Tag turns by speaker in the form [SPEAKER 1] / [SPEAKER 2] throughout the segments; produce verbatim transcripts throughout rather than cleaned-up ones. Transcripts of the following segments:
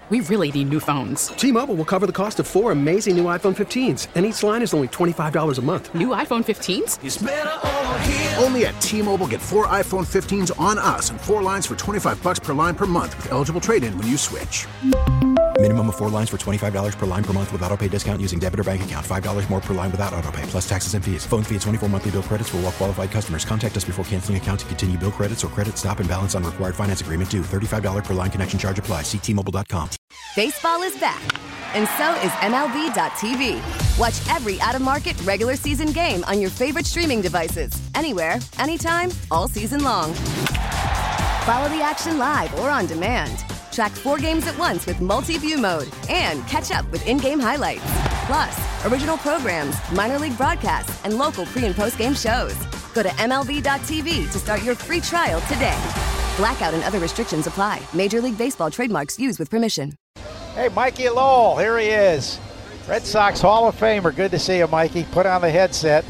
[SPEAKER 1] We really need new phones.
[SPEAKER 2] T-Mobile will cover the cost of four amazing new iPhone fifteens, and each line is only twenty-five dollars a month.
[SPEAKER 1] New iPhone fifteens?
[SPEAKER 3] It's better over here.
[SPEAKER 4] Only at T-Mobile, get four iPhone fifteens on us and four lines for twenty-five dollars per line per month with eligible trade-in when you switch.
[SPEAKER 5] Minimum of four lines for twenty-five dollars per line per month with autopay discount using debit or bank account. five dollars more per line without autopay, plus taxes and fees. Phone fee at twenty-four monthly bill credits for well-qualified customers. Contact us before canceling account to continue bill credits or credit stop and balance on required finance agreement due. thirty-five dollars per line connection charge applies. See T Mobile dot com.
[SPEAKER 6] Baseball is back, and so is M L B dot T V. Watch every out-of-market regular season game on your favorite streaming devices. Anywhere, anytime, all season long. Follow the action live or on demand. Track four games at once with multi-view mode and catch up with in-game highlights. Plus, original programs, minor league broadcasts, and local pre- and post-game shows. Go to M L B dot T V to start your free trial today. Blackout and other restrictions apply. Major League Baseball trademarks used with permission.
[SPEAKER 7] Hey, Mikey Lowell, here he is. Red Sox Hall of Famer. Good to see you, Mikey. Put on the headset.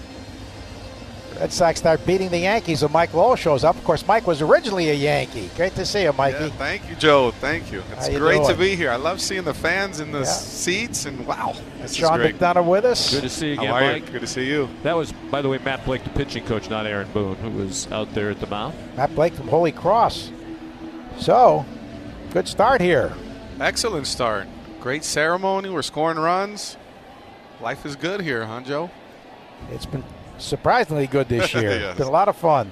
[SPEAKER 7] Red Sox start beating the Yankees when Mike Lowell shows up. Of course, Mike was originally a Yankee. Great to see you, Mikey.
[SPEAKER 8] Yeah, thank you, Joe. Thank you. It's great doing? to be here. I love seeing the fans in the yeah. seats, and wow.
[SPEAKER 7] That's Sean McDonough with us.
[SPEAKER 9] Good to see you again,
[SPEAKER 8] How are
[SPEAKER 9] Mike.
[SPEAKER 8] You? Good to see you.
[SPEAKER 9] That was, by the way, Matt Blake, the pitching coach, not Aaron Boone, who was out there at the mound.
[SPEAKER 7] Matt Blake from Holy Cross. So, good start here.
[SPEAKER 8] Excellent start. Great ceremony. We're scoring runs. Life is good here, huh, Joe?
[SPEAKER 7] It's been surprisingly good this year.
[SPEAKER 8] Yes.
[SPEAKER 7] It's been a lot of fun.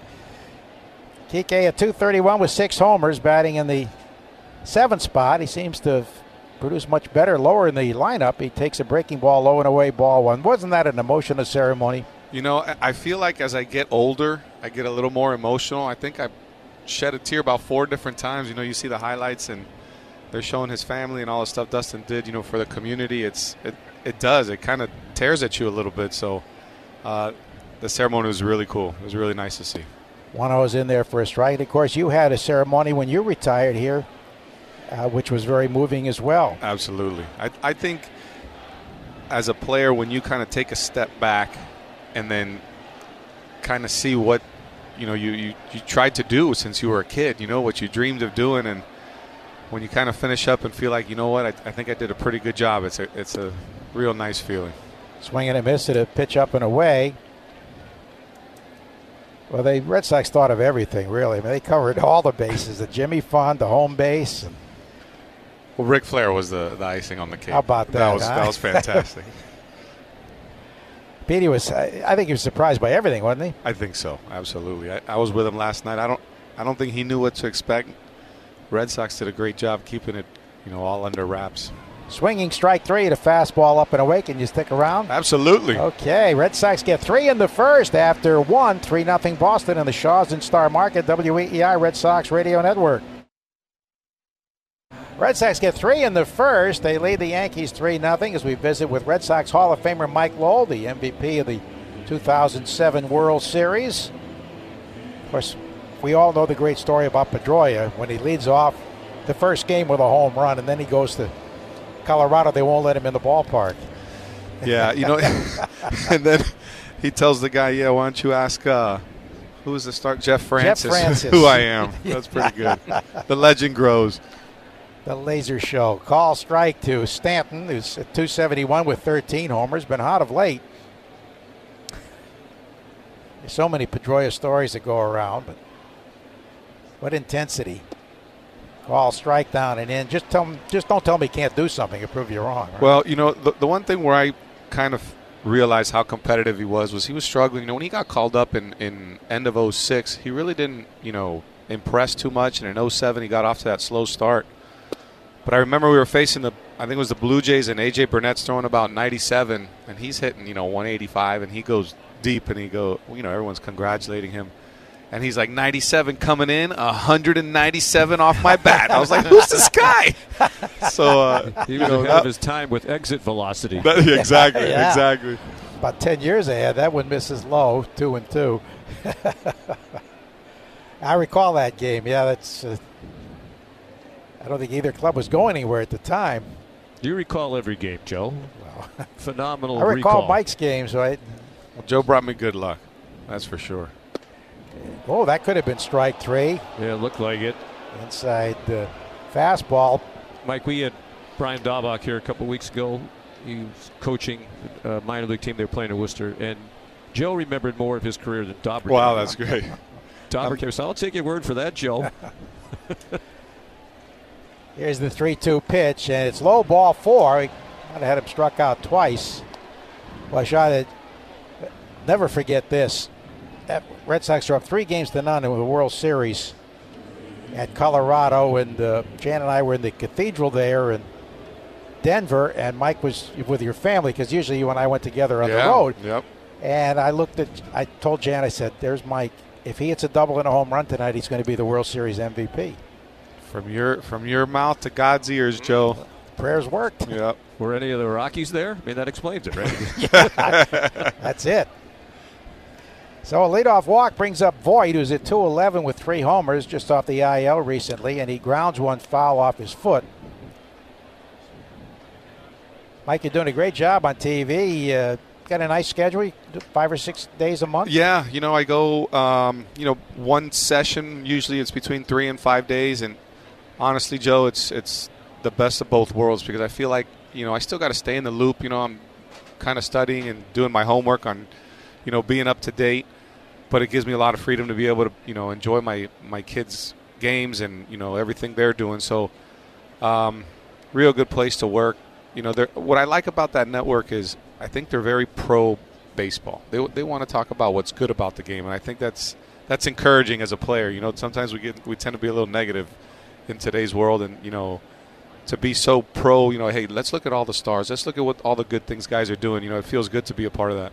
[SPEAKER 7] Kike at two thirty-one with six homers, batting in the seventh spot. He seems to have produced much better lower in the lineup. He takes a breaking ball low and away, ball one. Wasn't that an emotional ceremony?
[SPEAKER 8] You know, I feel like as I get older, I get a little more emotional. I think I shed a tear about four different times. You know, you see the highlights and they're showing his family and all the stuff Dustin did, you know, for the community. It's it, it does. It kind of tears at you a little bit. So uh, the ceremony was really cool. It was really nice to see.
[SPEAKER 7] one oh is in there for a strike. Of course, you had a ceremony when you retired here, uh, which was very moving as well.
[SPEAKER 8] Absolutely. I, I think as a player, when you kind of take a step back and then kind of see what, you know, you, you, you tried to do since you were a kid, you know, what you dreamed of doing, and when you kind of finish up and feel like, you know what, I, I think I did a pretty good job. It's a, it's a real nice feeling.
[SPEAKER 7] Swing and a miss at a pitch up and away. Well, the Red Sox thought of everything, really. I mean, they covered all the bases, the Jimmy Fund, the home base. And
[SPEAKER 8] well, Ric Flair was the, the icing on the cake.
[SPEAKER 7] How about that?
[SPEAKER 8] That was,
[SPEAKER 7] huh?
[SPEAKER 8] that was fantastic.
[SPEAKER 7] Petey was, I think he was surprised by everything, wasn't he?
[SPEAKER 8] I think so, absolutely. I, I was with him last night. I don't, I don't think he knew what to expect. Red Sox did a great job keeping it, you know, all under wraps.
[SPEAKER 7] Swinging strike three to fastball up and away. Can you stick around?
[SPEAKER 8] Absolutely.
[SPEAKER 7] Okay, Red Sox get three in the first after one. three nothing Boston in the Shaws and Star Market, W E E I Red Sox Radio Network. Red Sox get three in the first. They lead the Yankees three nothing as we visit with Red Sox Hall of Famer Mike Lowell, the M V P of the two thousand seven World Series. Of course, we all know the great story about Pedroia when he leads off the first game with a home run, and then he goes to Colorado. They won't let him in the ballpark.
[SPEAKER 8] Yeah, you know, and then he tells the guy, yeah, why don't you ask uh, who was the start? Jeff Francis,
[SPEAKER 7] Jeff Francis.
[SPEAKER 8] who I am. That's pretty good. The legend grows.
[SPEAKER 7] The laser show. Call strike to Stanton, who's at two seventy-one with thirteen homers. Been hot of late. There's so many Pedroia stories that go around, but what intensity. Call strike down and in. Just tell, just don't tell me he can't do something and prove you wrong. Right?
[SPEAKER 8] Well, you know, the, the one thing where I kind of realized how competitive he was was he was struggling. You know, when he got called up in, in end of oh six, he really didn't, you know, impress too much. And in oh seven, he got off to that slow start. But I remember we were facing the, I think it was the Blue Jays, and A J Burnett's throwing about ninety-seven, and he's hitting, you know, one eighty-five, and he goes deep, and he go, you know, everyone's congratulating him. And he's like, ninety-seven coming in, one ninety-seven off my bat. I was like, who's this guy? So uh,
[SPEAKER 9] he was
[SPEAKER 8] you know,
[SPEAKER 9] ahead
[SPEAKER 8] that,
[SPEAKER 9] of his time with exit velocity.
[SPEAKER 8] That, exactly,
[SPEAKER 7] yeah.
[SPEAKER 8] exactly.
[SPEAKER 7] About ten years ahead. That one misses low, two and two. I recall that game. Yeah, that's. Uh, I don't think either club was going anywhere at the time.
[SPEAKER 9] You recall every game, Joe.
[SPEAKER 7] Well,
[SPEAKER 9] phenomenal.
[SPEAKER 7] I recall
[SPEAKER 9] recall.
[SPEAKER 7] Mike's games, right?
[SPEAKER 8] Well, Joe brought me good luck. That's for sure.
[SPEAKER 7] Oh, that could have been strike three.
[SPEAKER 9] Yeah, it looked like it.
[SPEAKER 7] Inside the fastball.
[SPEAKER 9] Mike, we had Brian Daubach here a couple weeks ago. He was coaching a minor league team they were playing in Worcester, and Joe remembered more of his career than Daubach.
[SPEAKER 8] Wow, that's great.
[SPEAKER 9] Daubach came, so I'll take your word for that, Joe.
[SPEAKER 7] Here's the three two pitch, and it's low ball four. He might have had him struck out twice. Well, I shot it. Never forget this. That Red Sox are up three games to none in the World Series at Colorado, and uh, Jan and I were in the cathedral there in Denver, and Mike was with your family because usually you and I went together on
[SPEAKER 8] yeah,
[SPEAKER 7] the road.
[SPEAKER 8] Yep.
[SPEAKER 7] And I looked at, I told Jan, I said, "There's Mike. If he hits a double and a home run tonight, he's going to be the World Series M V P."
[SPEAKER 8] From your from your mouth to God's ears, Joe.
[SPEAKER 7] Prayers worked.
[SPEAKER 8] Yep.
[SPEAKER 9] Were any of the Rockies there? I mean, that explains it, right?
[SPEAKER 7] Yeah, that's it. So a leadoff walk brings up Voit, who's at two eleven with three homers, just off the I L recently, and he grounds one foul off his foot. Mike, you're doing a great job on T V. Uh, got a nice schedule, five or six days a month?
[SPEAKER 8] Yeah, you know, I go, um, you know, one session. Usually it's between three and five days, and honestly, Joe, it's it's the best of both worlds because I feel like, you know, I still got to stay in the loop. You know, I'm kind of studying and doing my homework on, you know, being up to date, but it gives me a lot of freedom to be able to, you know, enjoy my, my kids' games and, you know, everything they're doing. So, um, real good place to work. You know, what I like about that network is I think they're very pro baseball. They they want to talk about what's good about the game, and I think that's that's encouraging as a player. You know, sometimes we get we tend to be a little negative in today's world, and you know, to be so pro, you know, hey, let's look at all the stars. Let's look at what all the good things guys are doing. You know, it feels good to be a part of that.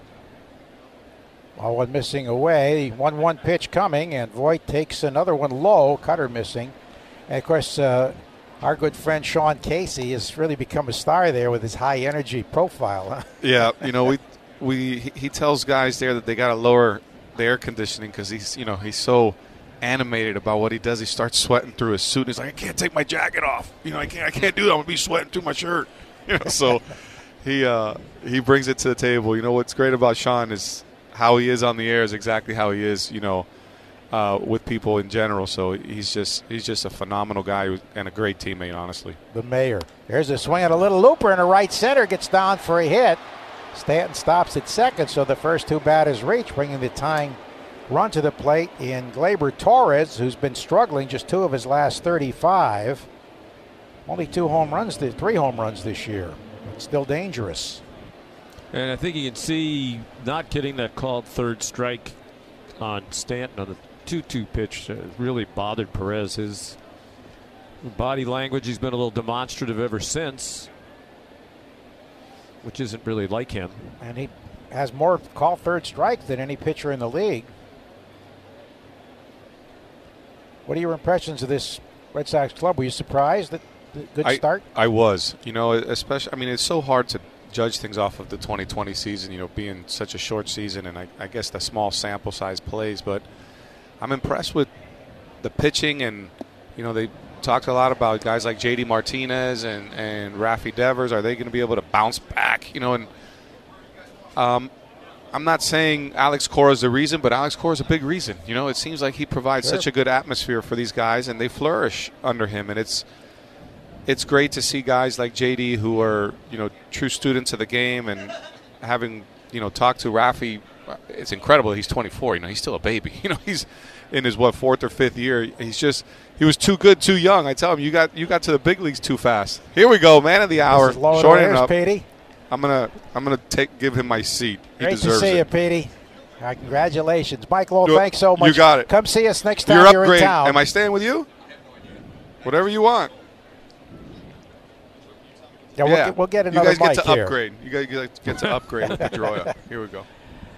[SPEAKER 7] Well, one missing away, one one pitch coming, and Voit takes another one low, cutter missing. And, of course, uh, our good friend Sean Casey has really become a star there with his high-energy profile. Huh?
[SPEAKER 8] Yeah, you know, we we he tells guys there that they got to lower the air conditioning because he's, you know, he's so animated about what he does. He starts sweating through his suit, and he's like, I can't take my jacket off. You know, I can't I can't do that. I'm going to be sweating through my shirt. You know, so he uh, he brings it to the table. You know, what's great about Sean is how he is on the air is exactly how he is, you know, uh, with people in general. So he's just he's just a phenomenal guy and a great teammate, honestly.
[SPEAKER 7] The mayor. There's a swing at a little looper in the right center. Gets down for a hit. Stanton stops at second, so the first two batters reach, bringing the tying run to the plate in Gleyber Torres, who's been struggling, just two of his last thirty-five. Only two home runs, three home runs this year. But still dangerous.
[SPEAKER 9] And I think you can see not getting that called third strike on Stanton on the two two pitch uh, really bothered Perez. His body language, he's been a little demonstrative ever since, which isn't really like him.
[SPEAKER 7] And he has more called third strike than any pitcher in the league. What are your impressions of this Red Sox club? Were you surprised that the good
[SPEAKER 8] I,
[SPEAKER 7] start?
[SPEAKER 8] I was. You know, especially, I mean, it's so hard to judge things off of the twenty twenty season, you know, being such a short season, and I, I guess the small sample size plays, but I'm impressed with the pitching, and, you know, they talked a lot about guys like J D Martinez and, and Rafi Devers. Are they going to be able to bounce back? You know, and um, I'm not saying Alex Cora is the reason, but Alex Cora is a big reason. You know, it seems like he provides
[SPEAKER 7] sure.
[SPEAKER 8] such a good atmosphere for these guys, and they flourish under him, and it's It's great to see guys like J D who are, you know, true students of the game, and having, you know, talked to Rafi, it's incredible. He's twenty-four. You know, he's still a baby. You know, he's in his, what, fourth or fifth year. He's just, he was too good, too young. I tell him, you got you got to the big leagues too fast. Here we go, man of the hour. Shortening up.
[SPEAKER 7] Petey.
[SPEAKER 8] I'm gonna I'm gonna take give him my seat. He
[SPEAKER 7] Great
[SPEAKER 8] deserves
[SPEAKER 7] to see
[SPEAKER 8] it.
[SPEAKER 7] you, Petey. All right, congratulations, Mike Lowell.
[SPEAKER 8] You,
[SPEAKER 7] thanks so much.
[SPEAKER 8] You got it.
[SPEAKER 7] Come see us next time
[SPEAKER 8] you're,
[SPEAKER 7] you're in town.
[SPEAKER 8] Am I staying with you? Whatever you want.
[SPEAKER 7] Yeah, we'll, Get, we'll get another mic
[SPEAKER 8] You guys get to
[SPEAKER 7] here.
[SPEAKER 8] upgrade. You guys get to upgrade with the draw. Here we go.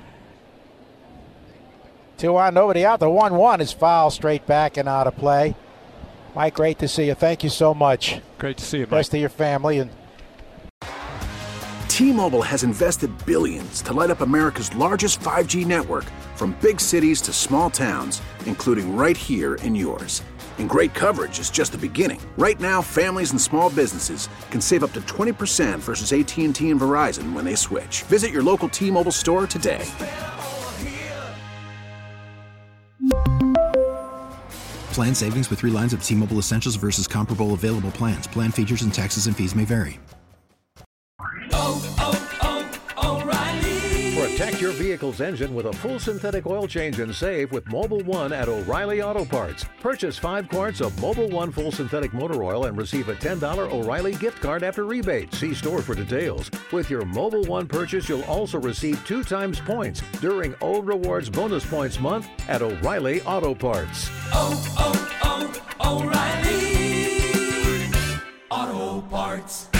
[SPEAKER 7] Two on, nobody out. The one one is foul straight back and out of play. Mike, great to see you. Thank you so much.
[SPEAKER 9] Great to see you, Mike.
[SPEAKER 7] Best to your family. And
[SPEAKER 4] T-Mobile has invested billions to light up America's largest five G network, from big cities to small towns, including right here in yours. And great coverage is just the beginning. Right now, families and small businesses can save up to twenty percent versus A T and T and Verizon when they switch. Visit your local T-Mobile store today.
[SPEAKER 5] Plan savings with three lines of T-Mobile Essentials versus comparable available plans. Plan features and taxes and fees may vary.
[SPEAKER 3] Oh, oh, oh, O'Reilly. Protect your vehicle's engine with a full synthetic oil change and save with Mobil one at O'Reilly Auto Parts. Purchase five quarts of Mobil one full synthetic motor oil and receive a ten dollars O'Reilly gift card after rebate. See store for details. With your Mobil one purchase, you'll also receive two times points during O Rewards Bonus Points Month at O'Reilly Auto Parts.
[SPEAKER 10] Oh, oh, oh, O'Reilly Auto Parts.